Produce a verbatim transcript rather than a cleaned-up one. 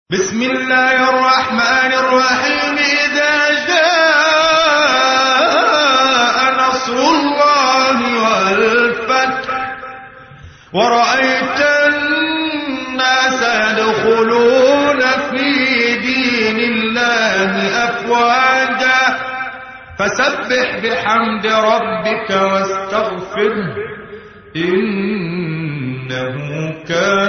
بسم الله الرحمن الرحيم. إذا جاء نصر الله والفتح ورأيت الناس يدخلون في دين الله أفواجا فسبح بحمد ربك واستغفره إنه كان